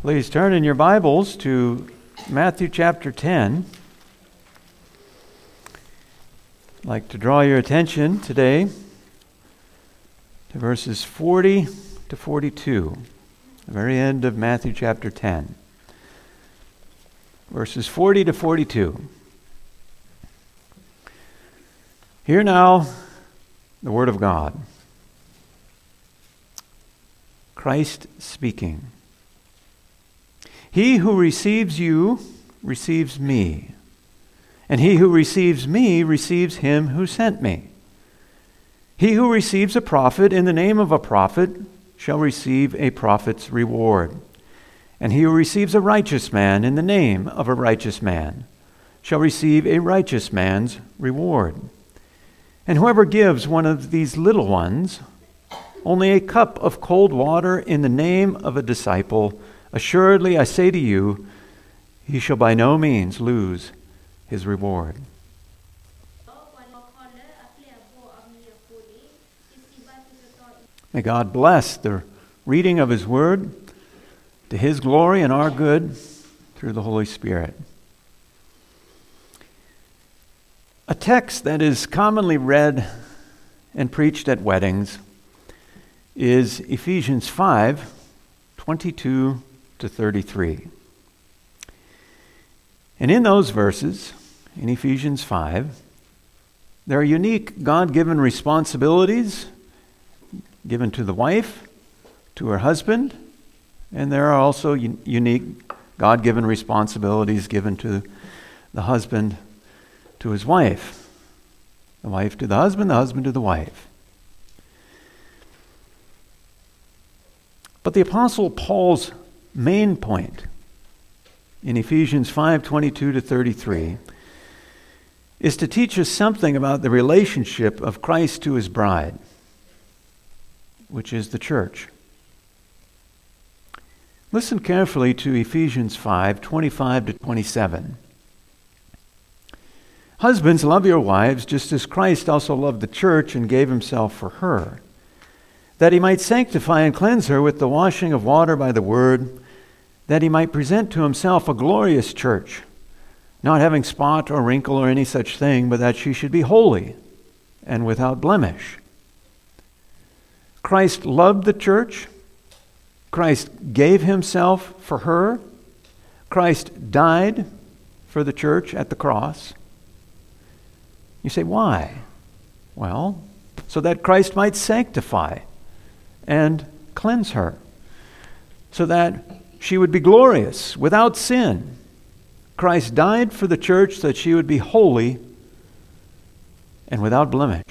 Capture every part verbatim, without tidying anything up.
Please turn in your Bibles to Matthew chapter ten. I'd like to draw your attention today to verses forty to forty-two, the very end of Matthew chapter ten. Verses forty to forty-two. Hear now the word of God. Christ speaking. He who receives you receives me, and he who receives me receives him who sent me. He who receives a prophet in the name of a prophet shall receive a prophet's reward, and he who receives a righteous man in the name of a righteous man shall receive a righteous man's reward. And whoever gives one of these little ones only a cup of cold water in the name of a disciple, assuredly, I say to you, he shall by no means lose his reward. May God bless the reading of His Word to His glory and our good through the Holy Spirit. A text that is commonly read and preached at weddings is Ephesians five, twenty-two to thirty-three. And in those verses, in Ephesians five, there are unique God-given responsibilities given to the wife, to her husband, and there are also un- unique God-given responsibilities given to the husband to his wife, the wife to the husband, the husband to the wife. But the Apostle Paul's main point in Ephesians five, twenty-two to thirty-three is to teach us something about the relationship of Christ to his bride, which is the church. Listen carefully to Ephesians five, twenty-five to twenty-seven. Husbands, love your wives, just as Christ also loved the church and gave himself for her, that he might sanctify and cleanse her with the washing of water by the word, that he might present to himself a glorious church, not having spot or wrinkle or any such thing, but that she should be holy and without blemish. Christ loved the church. Christ gave himself for her. Christ died for the church at the cross. You say, why? Well, so that Christ might sanctify and cleanse her, so that she would be glorious, without sin. Christ died for the church so that she would be holy and without blemish.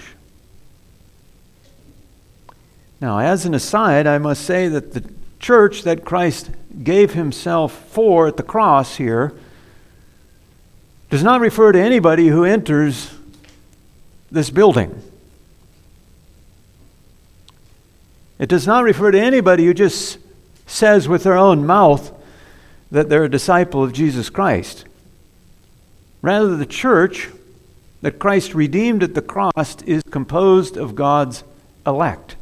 Now, as an aside, I must say that the church that Christ gave himself for at the cross here does not refer to anybody who enters this building. It does not refer to anybody who just says with their own mouth that they're a disciple of Jesus Christ. Rather, the church that Christ redeemed at the cross is composed of God's elect.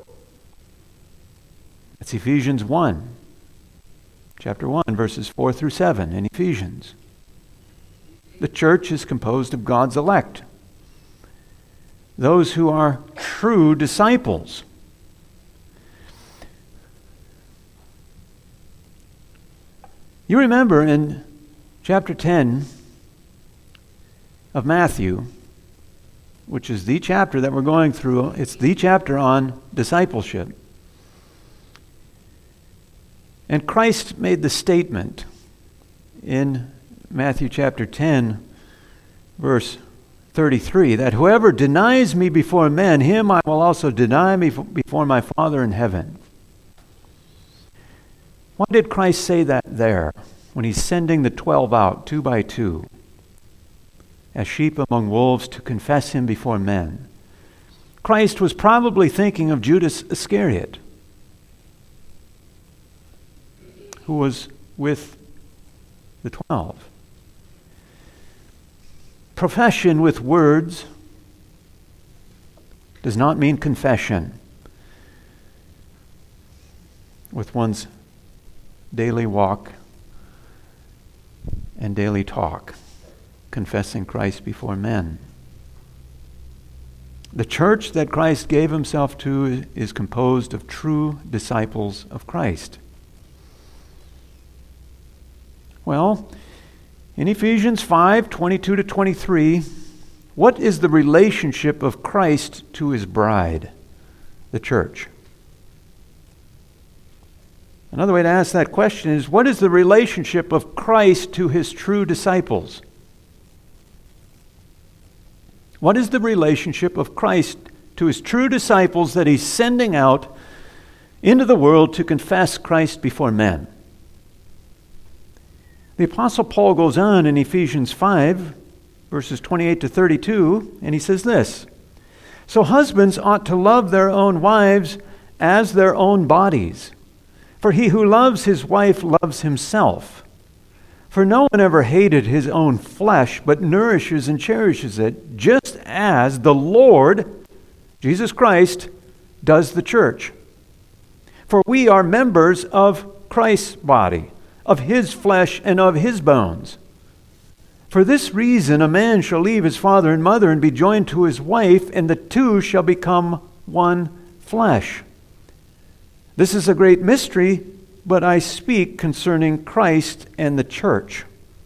It's Ephesians one, chapter one, verses four through seven in Ephesians. The church is composed of God's elect, those who are true disciples. You remember in chapter ten of Matthew, which is the chapter that we're going through, it's the chapter on discipleship. And Christ made the statement in Matthew chapter ten, verse thirty-three, that whoever denies me before men, him I will also deny me before my Father in heaven. Why did Christ say that there when he's sending the twelve out two by two as sheep among wolves to confess him before men? Christ was probably thinking of Judas Iscariot, who was with the twelve. Profession with words does not mean confession with one's daily walk and daily talk, confessing Christ before men. The church that Christ gave himself to is composed of true disciples of Christ. Well, in Ephesians five, twenty-two to twenty-three, what is the relationship of Christ to his bride, the church? Another way to ask that question is, what is the relationship of Christ to his true disciples? What is the relationship of Christ to his true disciples that he's sending out into the world to confess Christ before men? The Apostle Paul goes on in Ephesians five, verses twenty-eight to thirty-two, and he says this, "So husbands ought to love their own wives as their own bodies. For he who loves his wife loves himself. For no one ever hated his own flesh, but nourishes and cherishes it, just as the Lord, Jesus Christ, does the church. For we are members of Christ's body, of his flesh and of his bones. For this reason a man shall leave his father and mother and be joined to his wife, and the two shall become one flesh. This is a great mystery, but I speak concerning Christ and the church."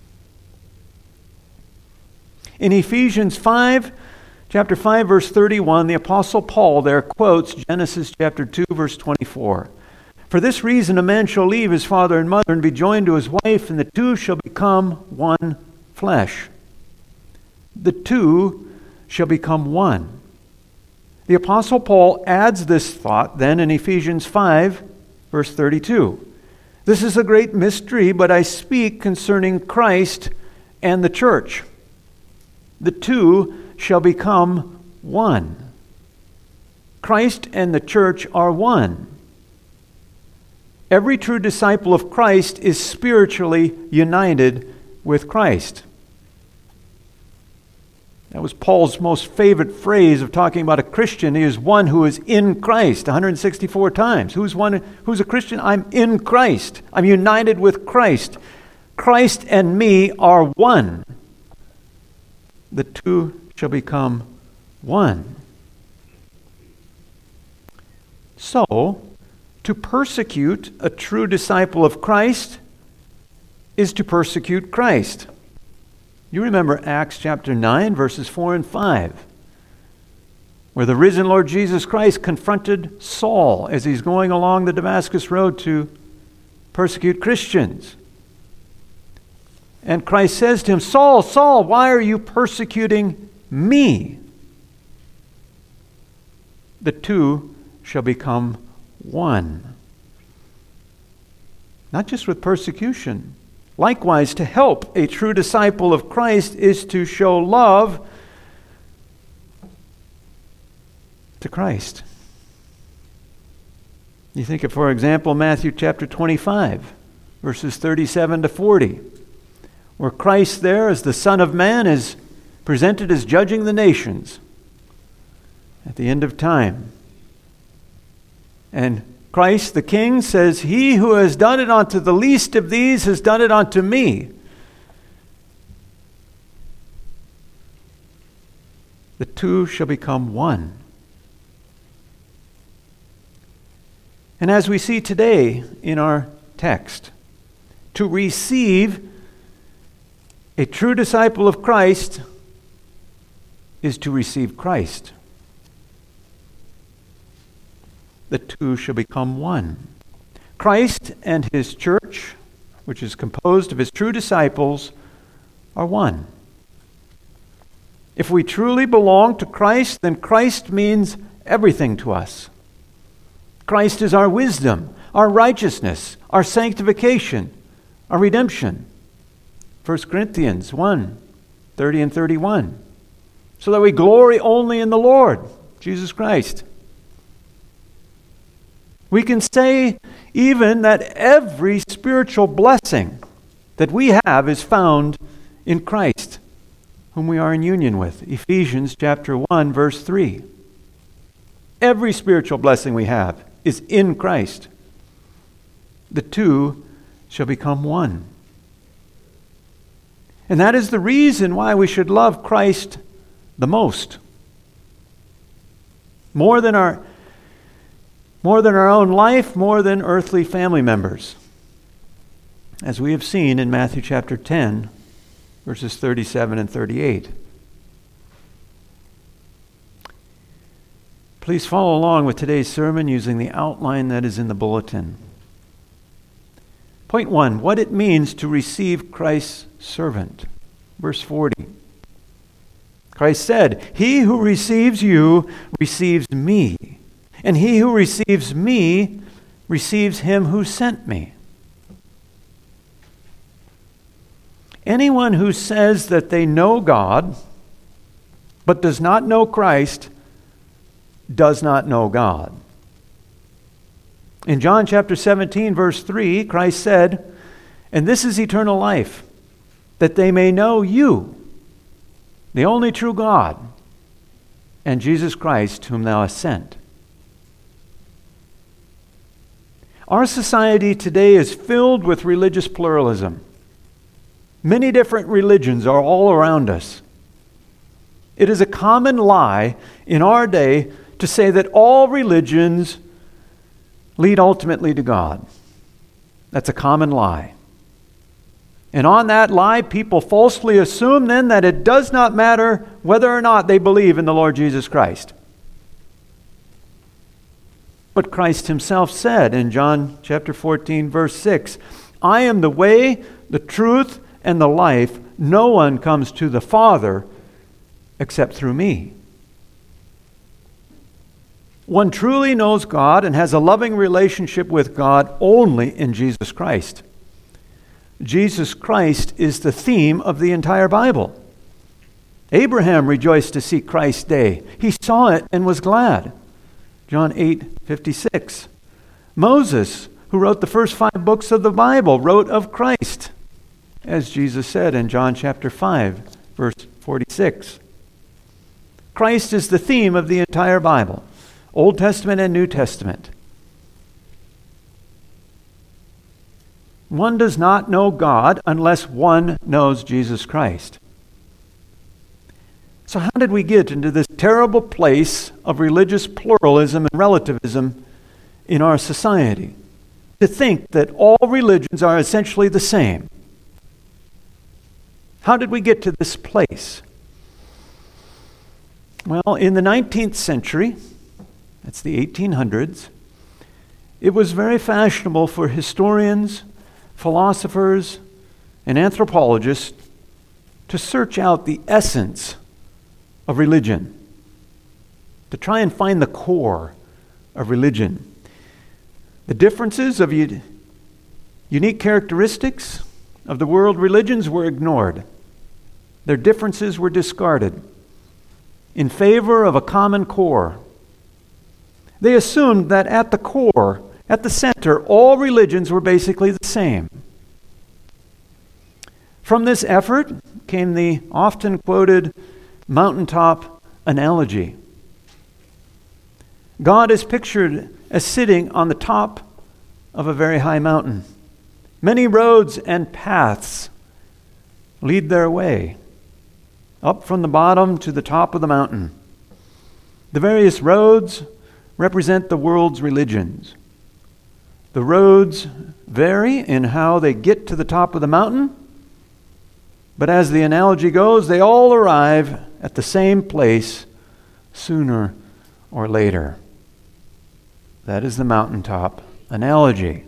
In Ephesians five, chapter five, verse thirty-one, the Apostle Paul there quotes Genesis chapter two, verse twenty-four. "For this reason a man shall leave his father and mother and be joined to his wife, and the two shall become one flesh." The two shall become one. The Apostle Paul adds this thought then in Ephesians five, verse thirty-two. "This is a great mystery, but I speak concerning Christ and the church. The two shall become one." Christ and the church are one. Every true disciple of Christ is spiritually united with Christ. That was Paul's most favorite phrase of talking about a Christian. He is one who is in Christ, one hundred sixty-four times. Who's one? Who's a Christian? I'm in Christ. I'm united with Christ. Christ and me are one. The two shall become one. So, to persecute a true disciple of Christ is to persecute Christ. You remember Acts chapter nine, verses four and five, where the risen Lord Jesus Christ confronted Saul as he's going along the Damascus road to persecute Christians. And Christ says to him, "Saul, Saul, why are you persecuting me?" The two shall become one. Not just with persecution. Likewise, to help a true disciple of Christ is to show love to Christ. You think of, for example, Matthew chapter twenty-five, verses thirty-seven to forty, where Christ there as the Son of Man is presented as judging the nations at the end of time. And Christ the King says, "He who has done it unto the least of these has done it unto me." The two shall become one. And as we see today in our text, to receive a true disciple of Christ is to receive Christ. The two shall become one. Christ and his church, which is composed of his true disciples, are one. If we truly belong to Christ, then Christ means everything to us. Christ is our wisdom, our righteousness, our sanctification, our redemption. First Corinthians one, thirty and thirty-one. So that we glory only in the Lord, Jesus Christ. We can say even that every spiritual blessing that we have is found in Christ, whom we are in union with. Ephesians chapter one, verse three. Every spiritual blessing we have is in Christ. The two shall become one. And that is the reason why we should love Christ the most. More than our, more than our own life, more than earthly family members. As we have seen in Matthew chapter ten, verses thirty-seven and thirty-eight. Please follow along with today's sermon using the outline that is in the bulletin. Point one, what it means to receive Christ's servant. Verse forty. Christ said, "He who receives you receives me, and he who receives me receives him who sent me." Anyone who says that they know God but does not know Christ does not know God. In John chapter seventeen, verse three, Christ said, "And this is eternal life, that they may know you, the only true God, and Jesus Christ, whom thou hast sent." Our society today is filled with religious pluralism. Many different religions are all around us. It is a common lie in our day to say that all religions lead ultimately to God. That's a common lie. And on that lie, people falsely assume then that it does not matter whether or not they believe in the Lord Jesus Christ. But Christ himself said in John chapter fourteen, verse six, "I am the way, the truth, and the life. No one comes to the Father except through me." One truly knows God and has a loving relationship with God only in Jesus Christ. Jesus Christ is the theme of the entire Bible. Abraham rejoiced to see Christ's day. He saw it and was glad. John eight fifty-six. Moses, who wrote the first five books of the Bible, wrote of Christ, as Jesus said in John chapter five, verse forty-six. Christ is the theme of the entire Bible, Old Testament and New Testament. One does not know God unless one knows Jesus Christ. So how did we get into this terrible place of religious pluralism and relativism in our society? To think that all religions are essentially the same. How did we get to this place? Well, in the nineteenth century, that's the eighteen hundreds, it was very fashionable for historians, philosophers, and anthropologists to search out the essence of religion, to try and find the core of religion. The differences of u- unique characteristics of the world religions were ignored. Their differences were discarded in favor of a common core. They assumed that at the core, at the center, all religions were basically the same. From this effort came the often quoted mountaintop analogy. God is pictured as sitting on the top of a very high mountain. Many roads and paths lead their way up from the bottom to the top of the mountain. The various roads represent the world's religions. The roads vary in how they get to the top of the mountain, but as the analogy goes, they all arrive at the same place sooner or later. That is the mountaintop analogy.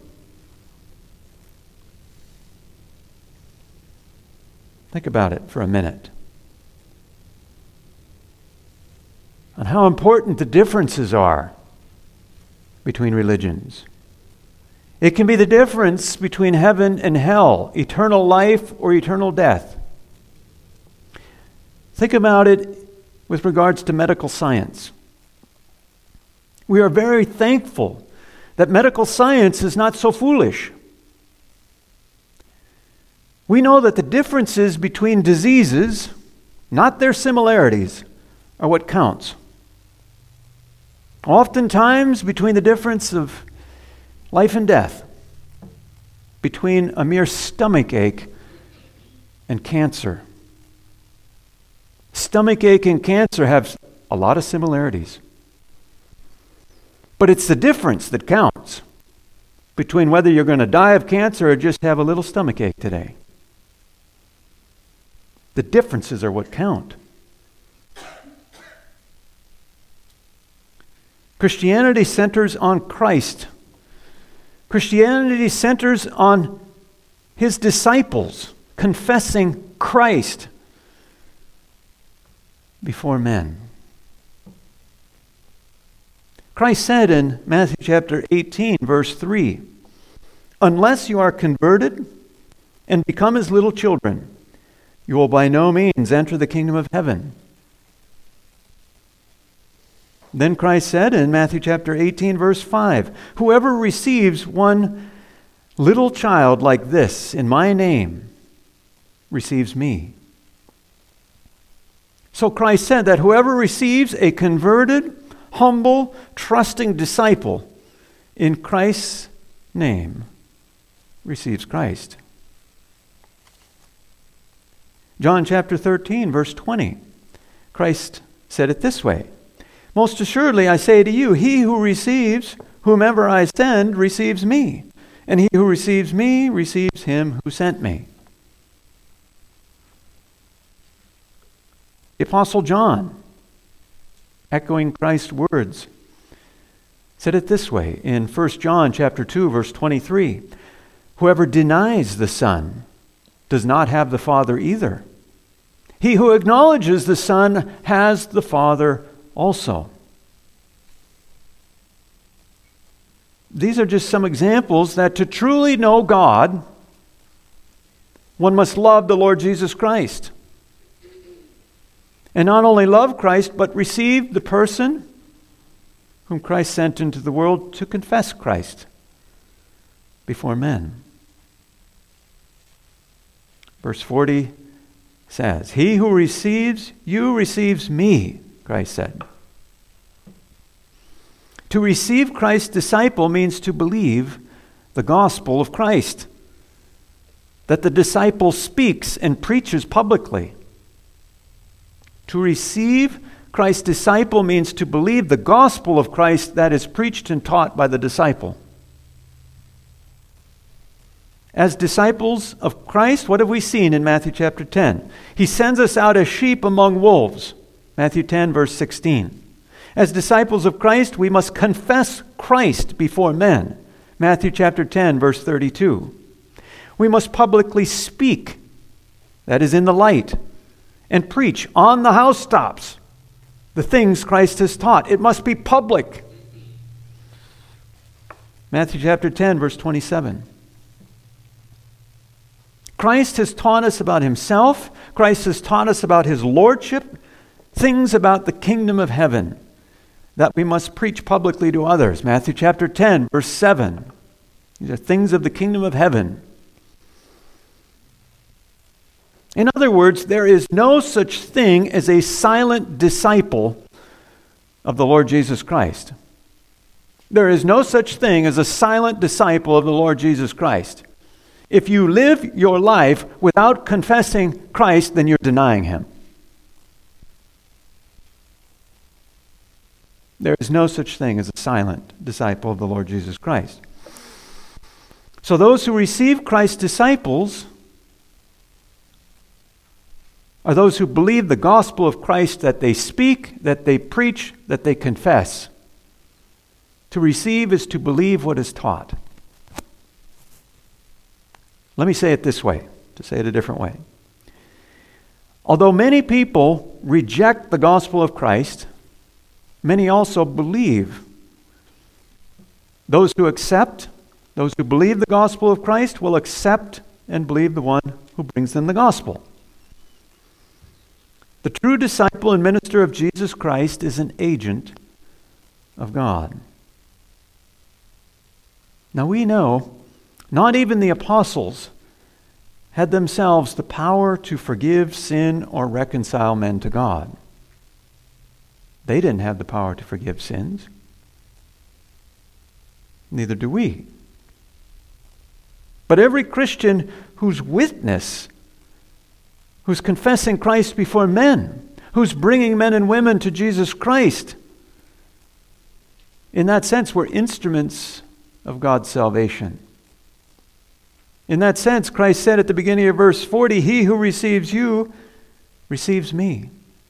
Think about it for a minute. On how important the differences are between religions. It can be the difference between heaven and hell, eternal life or eternal death. Think about it with regards to medical science. We are very thankful that medical science is not so foolish. We know that the differences between diseases, not their similarities, are what counts. Oftentimes, between the difference of life and death. between a mere stomach ache and cancer. Stomach ache and cancer have a lot of similarities. But it's the difference that counts between whether you're going to die of cancer or just have a little stomach ache today. The differences are what count. Christianity centers on Christ. Christianity centers on his disciples confessing Christ before men. Christ said in Matthew chapter eighteen, verse three, "Unless you are converted and become as little children, you will by no means enter the kingdom of heaven." Then Christ said in Matthew chapter eighteen, verse five, "Whoever receives one little child like this in my name receives me." So Christ said that whoever receives a converted, humble, trusting disciple in Christ's name receives Christ. John chapter thirteen, verse twenty, Christ said it this way, "Most assuredly I say to you, he who receives whomever I send receives me, and he who receives me receives him who sent me." The Apostle John, echoing Christ's words, said it this way in First John chapter two, verse twenty-three, "Whoever denies the Son does not have the Father either. He who acknowledges the Son has the Father also." These are just some examples that to truly know God, one must love the Lord Jesus Christ. And not only love Christ, but receive the person whom Christ sent into the world to confess Christ before men. Verse forty says, "He who receives you receives me," Christ said. To receive Christ's disciple means to believe the gospel of Christ, that the disciple speaks and preaches publicly. To receive Christ's disciple means to believe the gospel of Christ that is preached and taught by the disciple. As disciples of Christ, what have we seen in Matthew chapter ten? He sends us out as sheep among wolves. Matthew ten, verse sixteen. As disciples of Christ, we must confess Christ before men. Matthew chapter ten, verse thirty-two. We must publicly speak, that is in the light, and preach on the housetops the things Christ has taught. It must be public. Matthew chapter ten, verse twenty-seven. Christ has taught us about himself. Christ has taught us about his lordship, things about the kingdom of heaven that we must preach publicly to others. Matthew chapter ten, verse seven. These are things of the kingdom of heaven. In other words, there is no such thing as a silent disciple of the Lord Jesus Christ. There is no such thing as a silent disciple of the Lord Jesus Christ. If you live your life without confessing Christ, then you're denying him. There is no such thing as a silent disciple of the Lord Jesus Christ. So those who receive Christ's disciples are those who believe the gospel of Christ, that they speak, that they preach, that they confess. To receive is to believe what is taught. Let me say it this way, to say it a different way. Although many people reject the gospel of Christ, many also believe. Those who accept, those who believe the gospel of Christ will accept and believe the one who brings them the gospel. The true disciple and minister of Jesus Christ is an agent of God. Now we know not even the apostles had themselves the power to forgive sin or reconcile men to God. They didn't have the power to forgive sins. Neither do we. But every Christian whose witness, who's confessing Christ before men, who's bringing men and women to Jesus Christ, in that sense, we're instruments of God's salvation. In that sense, Christ said at the beginning of verse forty, "He who receives you receives me."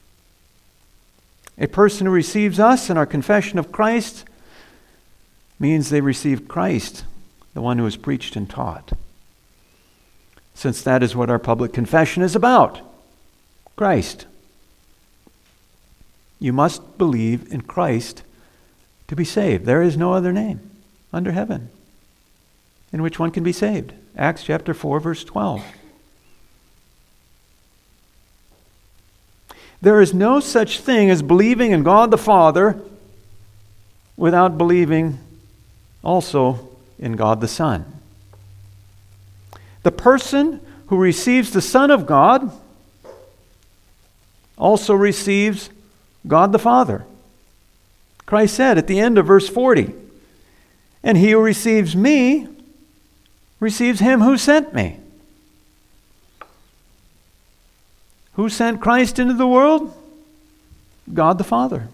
A person who receives us in our confession of Christ means they receive Christ, the one who is preached and taught. Since that is what our public confession is about, Christ. You must believe in Christ to be saved. There is no other name under heaven in which one can be saved. Acts chapter four, verse twelve. There is no such thing as believing in God the Father without believing also in God the Son. The person who receives the Son of God also receives God the Father. Christ said at the end of verse forty, "And he who receives me receives him who sent me." Who sent Christ into the world? God the Father.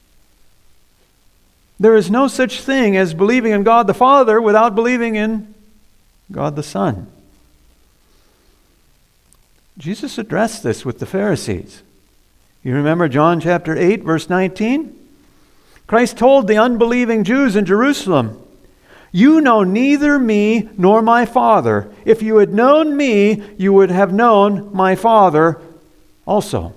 There is no such thing as believing in God the Father without believing in God the Son. Jesus addressed this with the Pharisees. You remember John chapter eight, verse nineteen? Christ told the unbelieving Jews in Jerusalem, "You know neither me nor my Father. If you had known me, you would have known my Father also."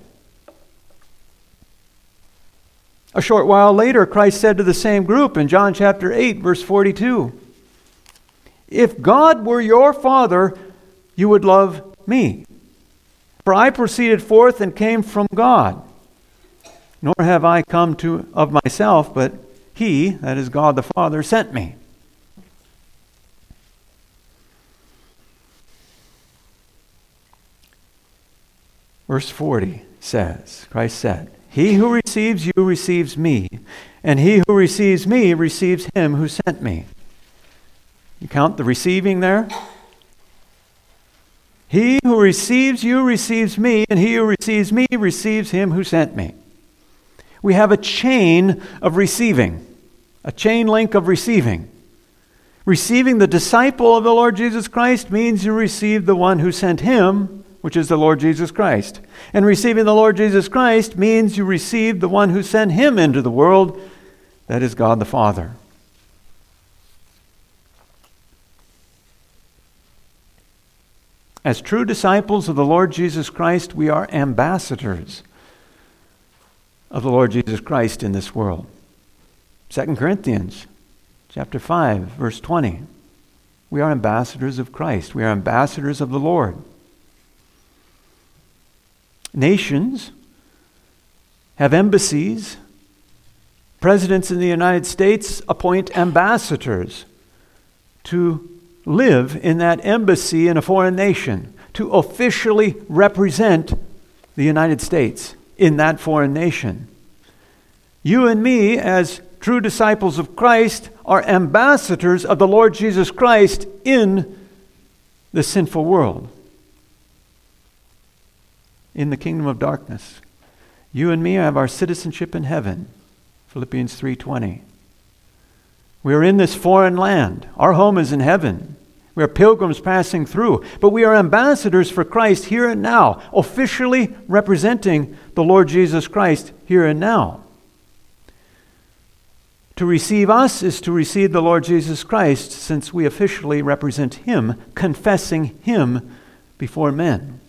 A short while later, Christ said to the same group in John chapter eight, verse forty-two, "If God were your Father, you would love me. For I proceeded forth and came from God. Nor have I come to of myself, but He," that is God the Father, "sent me." Verse forty says, Christ said, "He who receives you receives me, and he who receives me receives him who sent me." You count the receiving there? "He who receives you receives me, and he who receives me receives him who sent me." We have a chain of receiving, a chain link of receiving. Receiving the disciple of the Lord Jesus Christ means you receive the one who sent him, which is the Lord Jesus Christ. And receiving the Lord Jesus Christ means you receive the one who sent him into the world, that is God the Father. As true disciples of the Lord Jesus Christ, we are ambassadors of the Lord Jesus Christ in this world. Second Corinthians chapter five, verse twenty. We are ambassadors of Christ. We are ambassadors of the Lord. Nations have embassies. Presidents in the United States appoint ambassadors to live in that embassy in a foreign nation, to officially represent the United States in that foreign nation. You and me, as true disciples of Christ, are ambassadors of the Lord Jesus Christ in the sinful world, in the kingdom of darkness. You and me have our citizenship in heaven, Philippians three twenty. We are in this foreign land. Our home is in heaven. We are pilgrims passing through, but we are ambassadors for Christ here and now, officially representing the Lord Jesus Christ here and now. To receive us is to receive the Lord Jesus Christ, since we officially represent Him, confessing Him before men.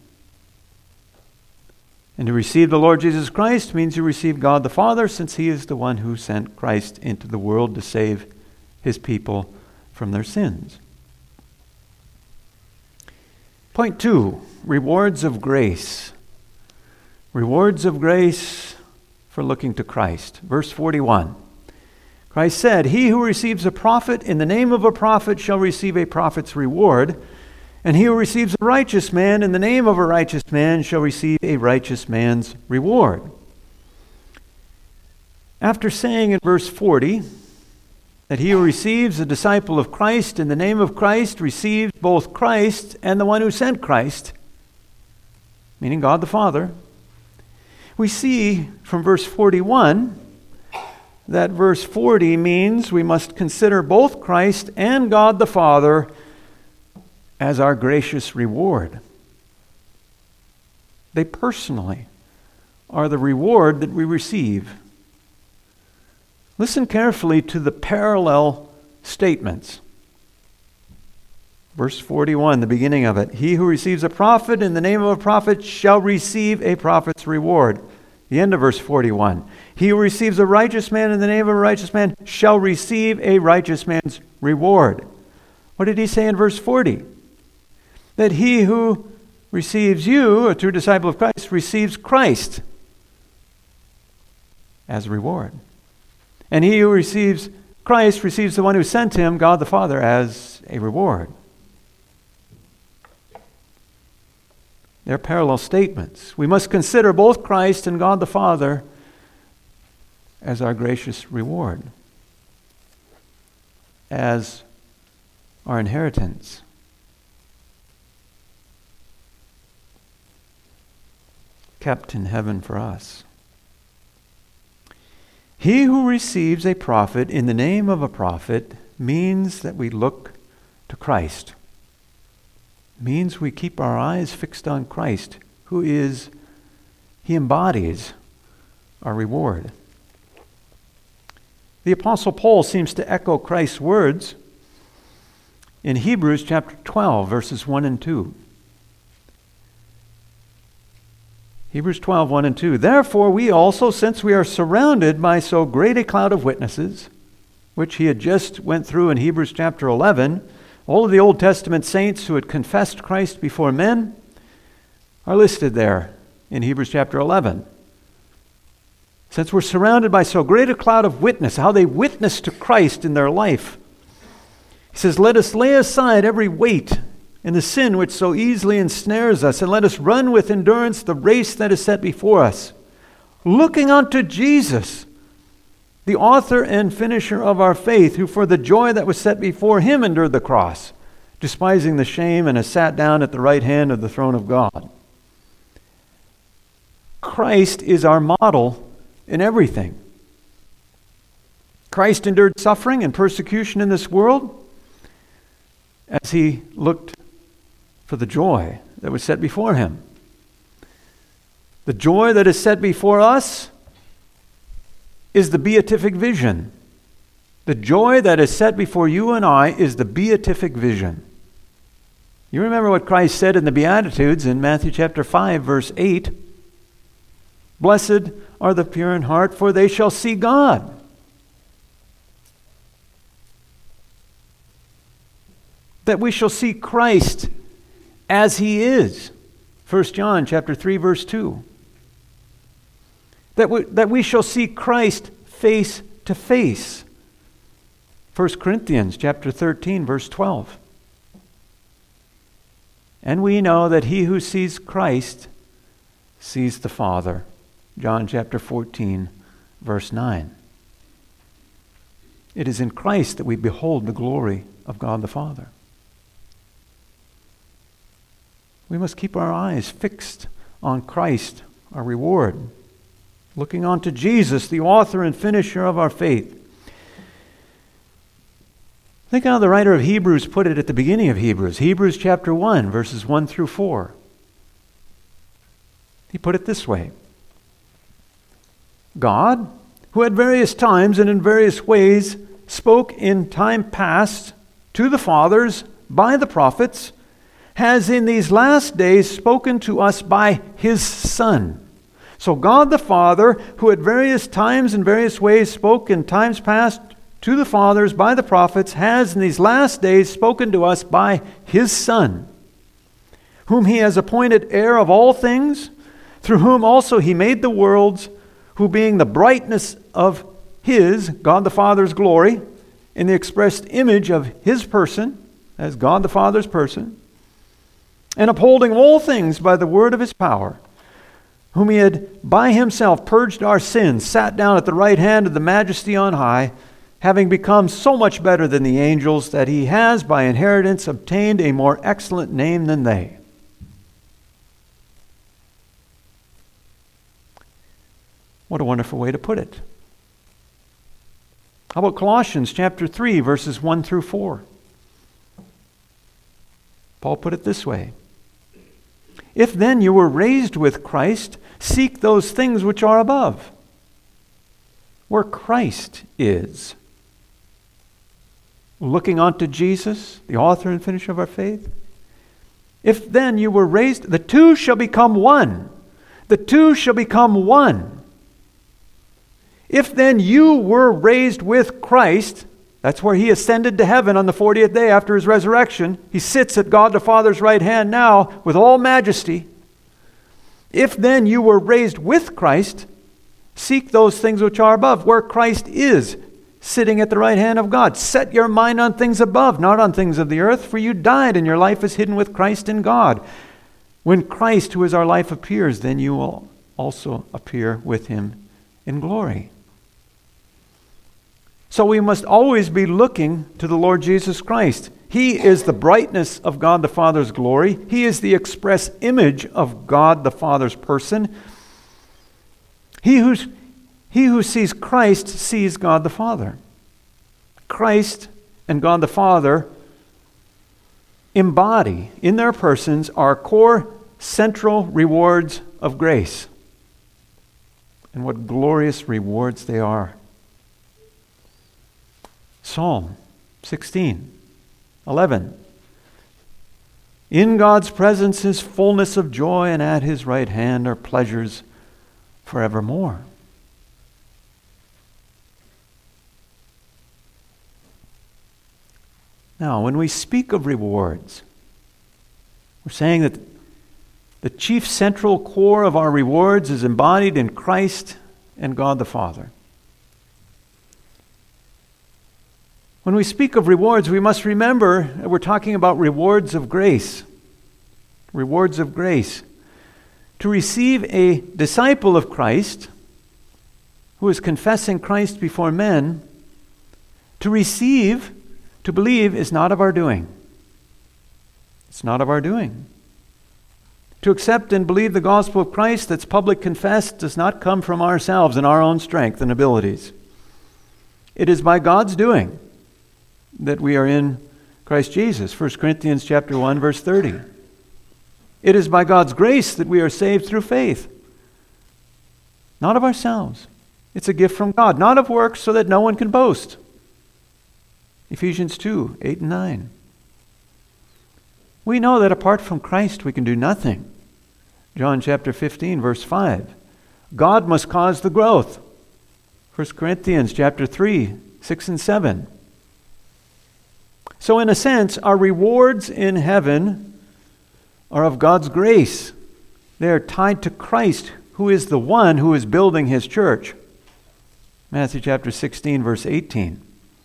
And to receive the Lord Jesus Christ means you receive God the Father, since He is the one who sent Christ into the world to save His people from their sins. Point two, rewards of grace. Rewards of grace for looking to Christ. Verse forty-one. Christ said, "He who receives a prophet in the name of a prophet shall receive a prophet's reward, and he who receives a righteous man in the name of a righteous man shall receive a righteous man's reward." After saying in verse forty, that he who receives a disciple of Christ in the name of Christ receives both Christ and the one who sent Christ, meaning God the Father. We see from verse forty-one that verse forty means we must consider both Christ and God the Father as our gracious reward. They personally are the reward that we receive. Listen carefully to the parallel statements. Verse forty-one, the beginning of it. He who receives a prophet in the name of a prophet shall receive a prophet's reward. The end of verse forty-one. He who receives a righteous man in the name of a righteous man shall receive a righteous man's reward. What did he say in verse forty? That he who receives you, a true disciple of Christ, receives Christ as a reward. And he who receives Christ receives the one who sent him, God the Father, as a reward. They're parallel statements. We must consider both Christ and God the Father as our gracious reward, as our inheritance. Kept in heaven for us. He who receives a prophet in the name of a prophet means that we look to Christ. Means we keep our eyes fixed on Christ, who is, he embodies our reward. The Apostle Paul seems to echo Christ's words in Hebrews chapter twelve, verses one and two. Hebrews twelve, one and two. Therefore we also, since we are surrounded by so great a cloud of witnesses, which he had just went through in Hebrews chapter eleven, all of the Old Testament saints who had confessed Christ before men are listed there in Hebrews chapter eleven. Since we're surrounded by so great a cloud of witness, how they witness to Christ in their life, he says, let us lay aside every weight and the sin which so easily ensnares us, and let us run with endurance the race that is set before us, looking unto Jesus, the author and finisher of our faith, who for the joy that was set before him endured the cross, despising the shame, and has sat down at the right hand of the throne of God. Christ is our model in everything. Christ endured suffering and persecution in this world as he looked for the joy that was set before him. The joy that is set before us is the beatific vision. The joy that is set before you and I is the beatific vision. You remember what Christ said in the Beatitudes in Matthew chapter five, verse eight. Blessed are the pure in heart, for they shall see God. That we shall see Christ as he is. First John chapter three, verse two. That we, that we shall see Christ face to face. First Corinthians chapter thirteen, verse twelve. And we know that he who sees Christ sees the Father. John chapter fourteen, verse nine. It is in Christ that we behold the glory of God the Father. We must keep our eyes fixed on Christ, our reward, looking on to Jesus, the author and finisher of our faith. Think how the writer of Hebrews put it at the beginning of Hebrews. Hebrews chapter one, verses one through four. He put it this way. God, who at various times and in various ways spoke in time past to the fathers by the prophets, has in these last days spoken to us by his Son. So God the Father, who at various times and various ways spoke in times past to the fathers by the prophets, has in these last days spoken to us by his Son, whom he has appointed heir of all things, through whom also he made the worlds, who being the brightness of his, God the Father's glory, in the expressed image of his person, as God the Father's person, and upholding all things by the word of his power, whom he had by himself purged our sins, sat down at the right hand of the majesty on high, having become so much better than the angels that he has by inheritance obtained a more excellent name than they. What a wonderful way to put it. How about Colossians chapter three, verses one through four? Paul put it this way. If then you were raised with Christ, seek those things which are above, where Christ is. Looking unto Jesus, the author and finisher of our faith. If then you were raised, the two shall become one. The two shall become one. If then you were raised with Christ, that's where he ascended to heaven on the fortieth day after his resurrection. He sits at God the Father's right hand now with all majesty. If then you were raised with Christ, seek those things which are above, where Christ is, sitting at the right hand of God. Set your mind on things above, not on things of the earth, for you died and your life is hidden with Christ in God. When Christ, who is our life, appears, then you will also appear with him in glory. So we must always be looking to the Lord Jesus Christ. He is the brightness of God the Father's glory. He is the express image of God the Father's person. He who's, he who sees Christ sees God the Father. Christ and God the Father embody in their persons our core central rewards of grace. And what glorious rewards they are. Psalm sixteen, eleven. In God's presence is fullness of joy, and at his right hand are pleasures forevermore. Now, when we speak of rewards, we're saying that the chief central core of our rewards is embodied in Christ and God the Father. When we speak of rewards, we must remember that we're talking about rewards of grace. Rewards of grace. To receive a disciple of Christ who is confessing Christ before men, to receive, to believe, is not of our doing. It's not of our doing. To accept and believe the gospel of Christ that's public confessed does not come from ourselves and our own strength and abilities. It is by God's doing that we are in Christ Jesus. First Corinthians chapter one, verse thirty. It is by God's grace that we are saved through faith. Not of ourselves. It's a gift from God, not of works, so that no one can boast. Ephesians two, eight and nine. We know that apart from Christ we can do nothing. John chapter fifteen, verse five. God must cause the growth. First Corinthians chapter three, six and seven. So in a sense, our rewards in heaven are of God's grace. They are tied to Christ, who is the one who is building his church. Matthew chapter sixteen, verse eighteen.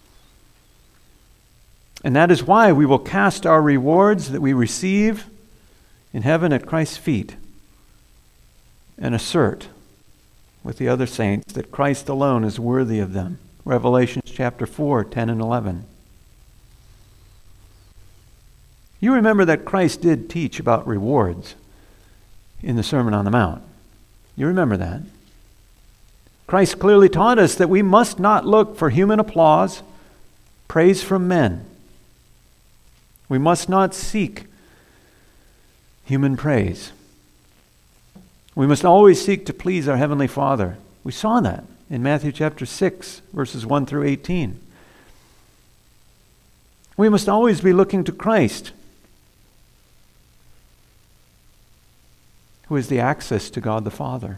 And that is why we will cast our rewards that we receive in heaven at Christ's feet and assert with the other saints that Christ alone is worthy of them. Revelation chapter four, ten and eleven. You remember that Christ did teach about rewards in the Sermon on the Mount. You remember that. Christ clearly taught us that we must not look for human applause, praise from men. We must not seek human praise. We must always seek to please our Heavenly Father. We saw that in Matthew chapter six, verses one through eighteen. We must always be looking to Christ, who is the access to God the Father.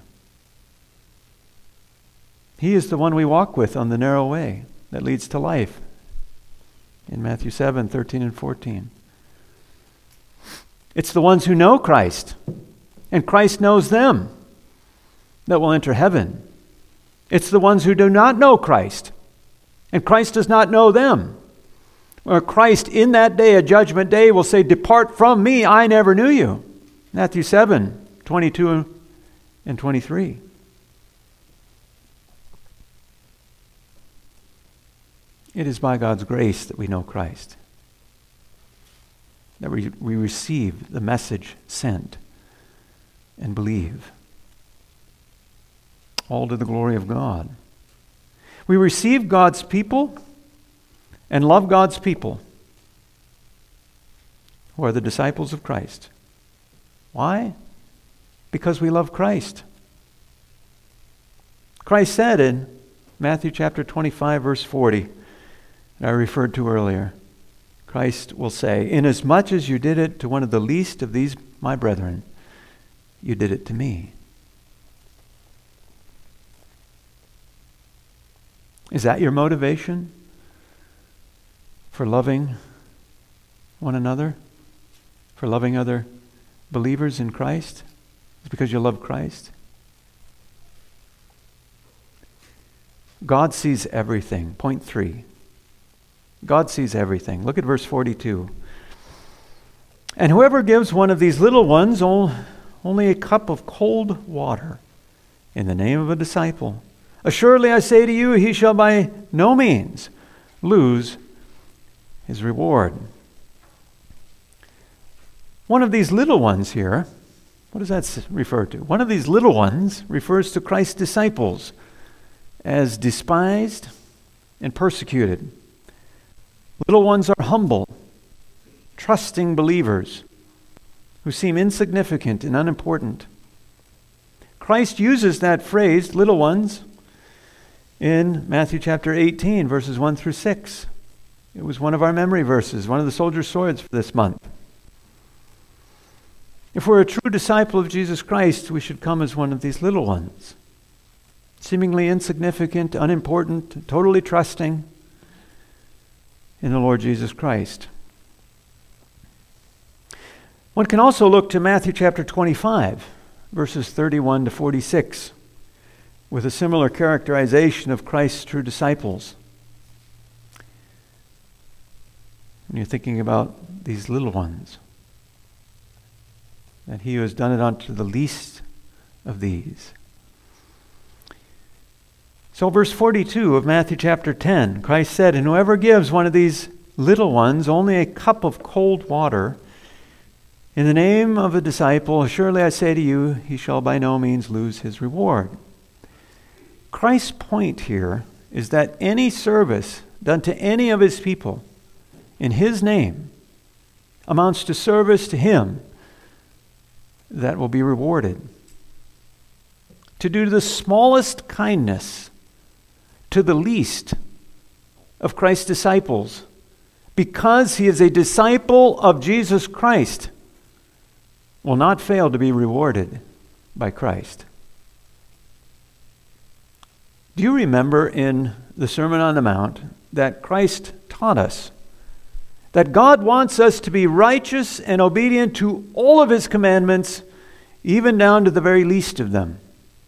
He is the one we walk with on the narrow way that leads to life. In Matthew seven, thirteen and fourteen. It's the ones who know Christ, and Christ knows them, that will enter heaven. It's the ones who do not know Christ, and Christ does not know them. Or Christ in that day, a judgment day, will say, "Depart from me, I never knew you." Matthew seven, twenty-two and twenty-three. It is by God's grace that we know Christ, that we, we receive the message sent and believe. All to the glory of God. We receive God's people and love God's people, who are the disciples of Christ. Why? Because we love Christ. Christ said in Matthew chapter twenty-five, verse forty, that I referred to earlier, Christ will say, "Inasmuch as you did it to one of the least of these my brethren, you did it to me." Is that your motivation for loving one another? For loving other believers in Christ? It's because you love Christ? God sees everything. Point three. God sees everything. Look at verse forty-two. "And whoever gives one of these little ones only a cup of cold water in the name of a disciple, assuredly I say to you, he shall by no means lose his reward." One of these little ones here, what does that refer to? One of these little ones refers to Christ's disciples as despised and persecuted. Little ones are humble, trusting believers who seem insignificant and unimportant. Christ uses that phrase, little ones, in Matthew chapter eighteen, verses one through six. It was one of our memory verses, one of the soldier's swords for this month. If we're a true disciple of Jesus Christ, we should come as one of these little ones, seemingly insignificant, unimportant, totally trusting in the Lord Jesus Christ. One can also look to Matthew chapter twenty-five, verses thirty-one to forty-six, with a similar characterization of Christ's true disciples. When you're thinking about these little ones, that he who has done it unto the least of these. So verse forty-two of Matthew chapter ten, Christ said, "And whoever gives one of these little ones only a cup of cold water in the name of a disciple, surely I say to you, he shall by no means lose his reward." Christ's point here is that any service done to any of his people in his name amounts to service to him that will be rewarded. To do the smallest kindness to the least of Christ's disciples, because he is a disciple of Jesus Christ, will not fail to be rewarded by Christ. Do you remember in the Sermon on the Mount that Christ taught us that God wants us to be righteous and obedient to all of his commandments, even down to the very least of them?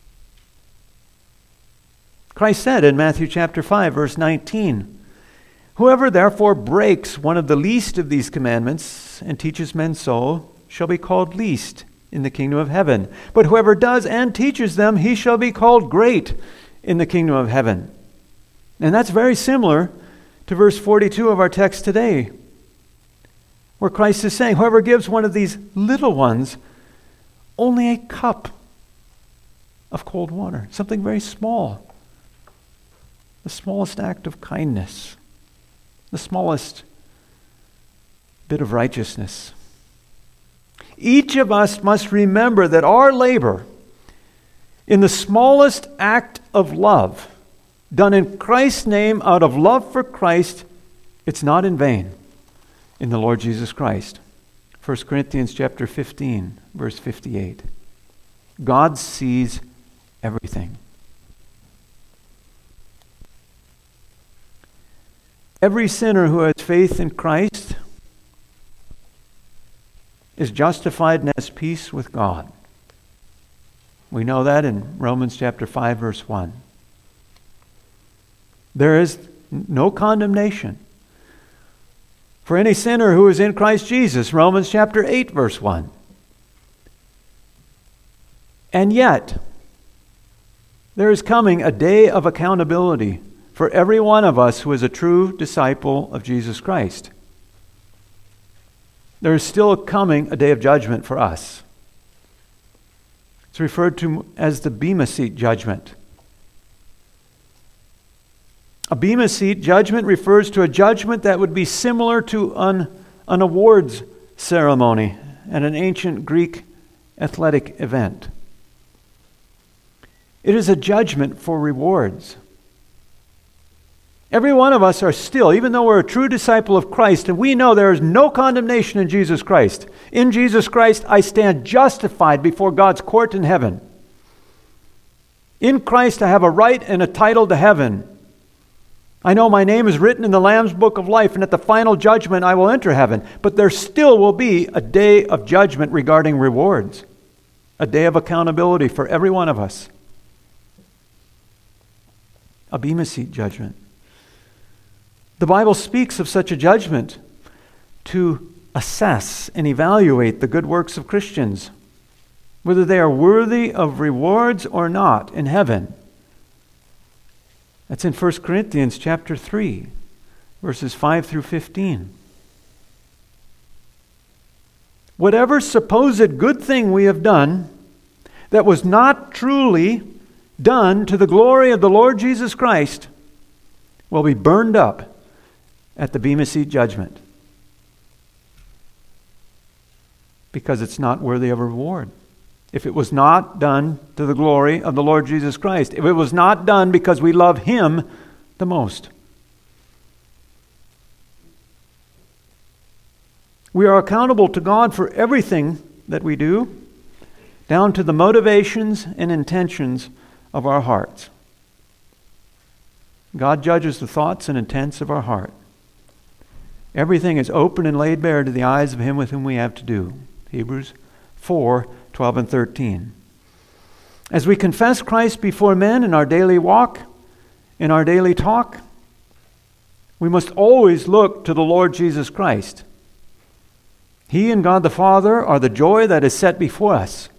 Christ said in Matthew chapter five, verse nineteen, "Whoever therefore breaks one of the least of these commandments and teaches men so shall be called least in the kingdom of heaven. But whoever does and teaches them, he shall be called great in the kingdom of heaven." And that's very similar to verse forty-two of our text today, where Christ is saying, whoever gives one of these little ones only a cup of cold water, something very small, the smallest act of kindness, the smallest bit of righteousness. Each of us must remember that our labor in the smallest act of love, done in Christ's name out of love for Christ, it's not in vain in the Lord Jesus Christ. First Corinthians chapter fifteen, verse fifty-eight. God sees everything. Every sinner who has faith in Christ is justified and has peace with God. We know that in Romans chapter five, verse one. There is no condemnation for any sinner who is in Christ Jesus. Romans chapter eight, verse one. And yet, there is coming a day of accountability for every one of us who is a true disciple of Jesus Christ. There is still coming a day of judgment for us. It's referred to as the Bema Seat judgment. A Bema Seat judgment refers to a judgment that would be similar to an, an awards ceremony at an ancient Greek athletic event. It is a judgment for rewards. Every one of us are still, even though we're a true disciple of Christ, and we know there is no condemnation in Jesus Christ. In Jesus Christ, I stand justified before God's court in heaven. In Christ, I have a right and a title to heaven. I know my name is written in the Lamb's Book of Life, and at the final judgment, I will enter heaven. But there still will be a day of judgment regarding rewards, a day of accountability for every one of us. A Bema Seat judgment. The Bible speaks of such a judgment to assess and evaluate the good works of Christians, whether they are worthy of rewards or not in heaven. That's in First Corinthians chapter three, verses five through fifteen. Whatever supposed good thing we have done that was not truly done to the glory of the Lord Jesus Christ will be burned up at the Bema Seat judgment, because it's not worthy of a reward. If it was not done to the glory of the Lord Jesus Christ, if it was not done because we love Him the most. We are accountable to God for everything that we do, down to the motivations and intentions of our hearts. God judges the thoughts and intents of our heart. Everything is open and laid bare to the eyes of Him with whom we have to do. Hebrews four, twelve and thirteen. As we confess Christ before men in our daily walk, in our daily talk, we must always look to the Lord Jesus Christ. He and God the Father are the joy that is set before us.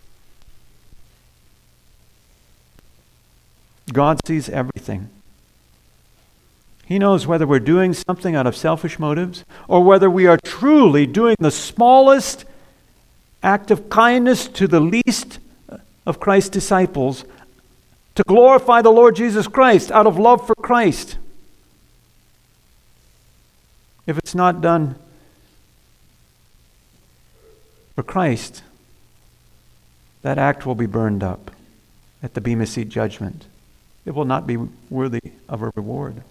God sees everything. He knows whether we're doing something out of selfish motives or whether we are truly doing the smallest act of kindness to the least of Christ's disciples to glorify the Lord Jesus Christ out of love for Christ. If it's not done for Christ, that act will be burned up at the Bema Seat judgment. It will not be worthy of a reward.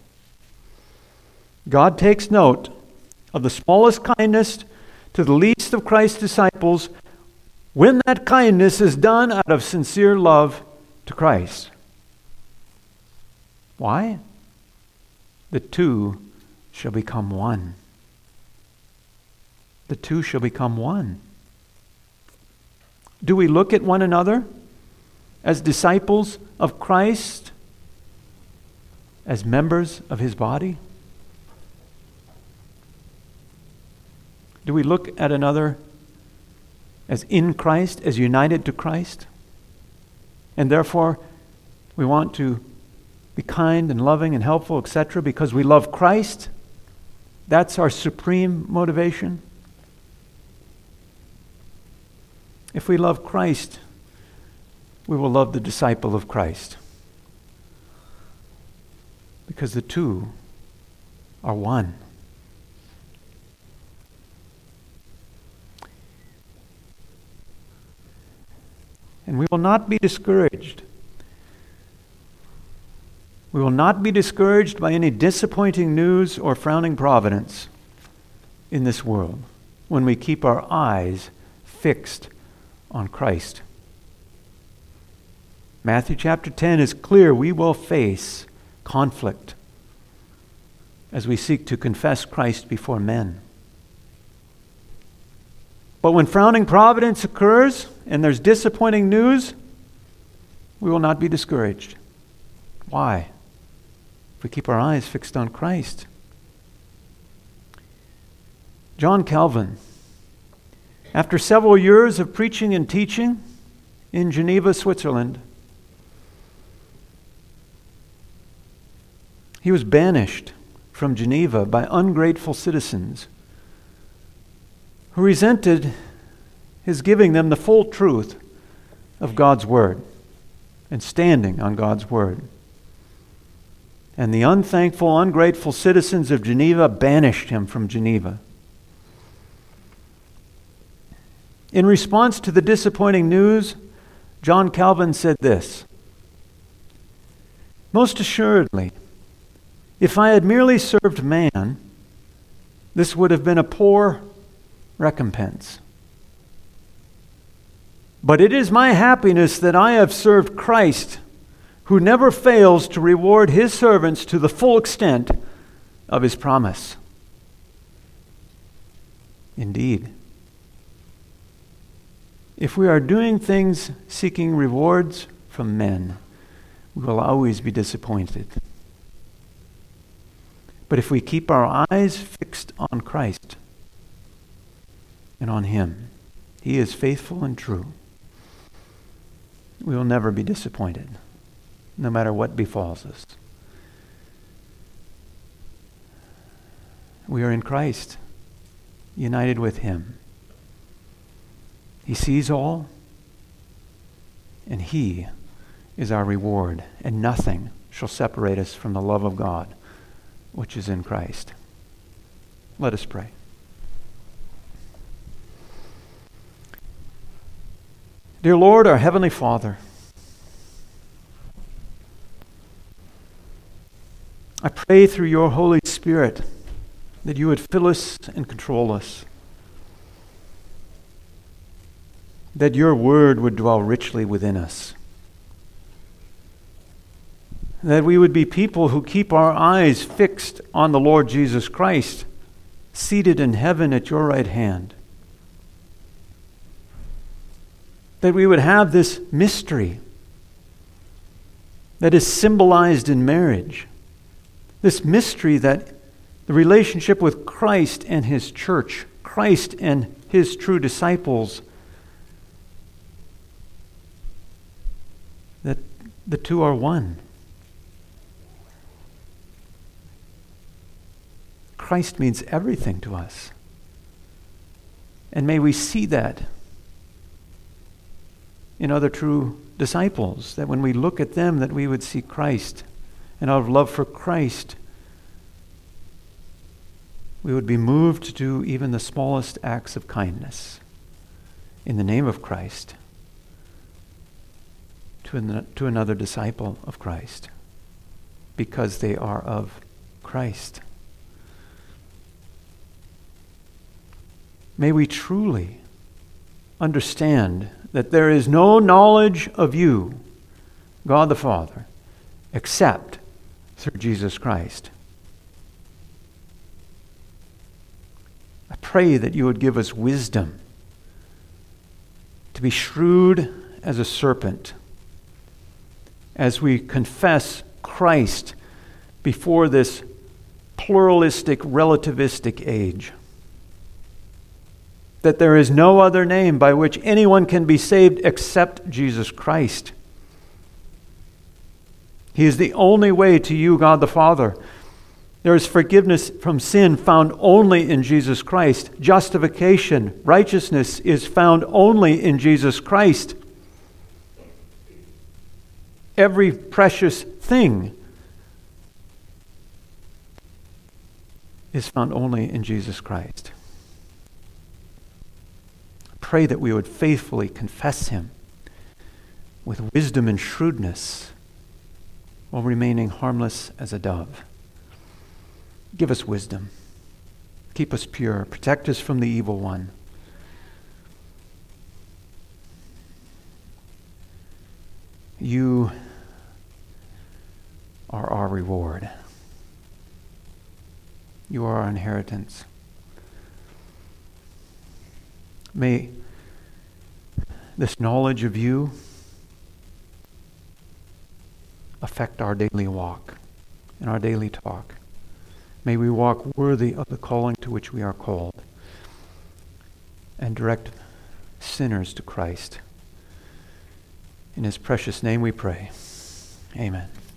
God takes note of the smallest kindness to the least of Christ's disciples when that kindness is done out of sincere love to Christ. Why? The two shall become one. The two shall become one. Do we look at one another as disciples of Christ, as members of His body? Do we look at another as in Christ, as united to Christ? And therefore, we want to be kind and loving and helpful, et cetera, because we love Christ? That's our supreme motivation. If we love Christ, we will love the disciple of Christ. Because the two are one. And we will not be discouraged. We will not be discouraged by any disappointing news or frowning providence in this world when we keep our eyes fixed on Christ. Matthew chapter ten is clear. We will face conflict as we seek to confess Christ before men. But when frowning providence occurs and there's disappointing news, we will not be discouraged. Why? If we keep our eyes fixed on Christ. John Calvin, after several years of preaching and teaching in Geneva, Switzerland, He was banished from Geneva by ungrateful citizens who resented his giving them the full truth of God's word and standing on God's word. And the unthankful, ungrateful citizens of Geneva banished him from Geneva. In response to the disappointing news, John Calvin said this: "Most assuredly, if I had merely served man, this would have been a poor recompense. But it is my happiness that I have served Christ, who never fails to reward his servants to the full extent of his promise." Indeed, if we are doing things seeking rewards from men, we will always be disappointed. But if we keep our eyes fixed on Christ and on him, he is faithful and true, we will never be disappointed, no matter what befalls us. We are in Christ, united with him. He sees all, and he is our reward, and nothing shall separate us from the love of God, which is in Christ. Let us pray. Dear Lord, our Heavenly Father, I pray through your Holy Spirit that you would fill us and control us, that your word would dwell richly within us, that we would be people who keep our eyes fixed on the Lord Jesus Christ, seated in heaven at your right hand, that we would have this mystery that is symbolized in marriage, this mystery that the relationship with Christ and his church, Christ and his true disciples, that the two are one. Christ means everything to us. And may we see that in other true disciples, that when we look at them, that we would see Christ, and out of love for Christ, we would be moved to do even the smallest acts of kindness in the name of Christ to, an, to another disciple of Christ, because they are of Christ. May we truly understand that there is no knowledge of you, God the Father, except through Jesus Christ. I pray that you would give us wisdom to be shrewd as a serpent as we confess Christ before this pluralistic, relativistic age. That there is no other name by which anyone can be saved except Jesus Christ. He is the only way to you, God the Father. There is forgiveness from sin found only in Jesus Christ. Justification, righteousness is found only in Jesus Christ. Every precious thing is found only in Jesus Christ. Pray that we would faithfully confess him with wisdom and shrewdness while remaining harmless as a dove. Give us wisdom. Keep us pure. Protect us from the evil one. You are our reward. You are our inheritance. May this knowledge of you affect our daily walk and our daily talk. May we walk worthy of the calling to which we are called and direct sinners to Christ. In his precious name we pray. Amen.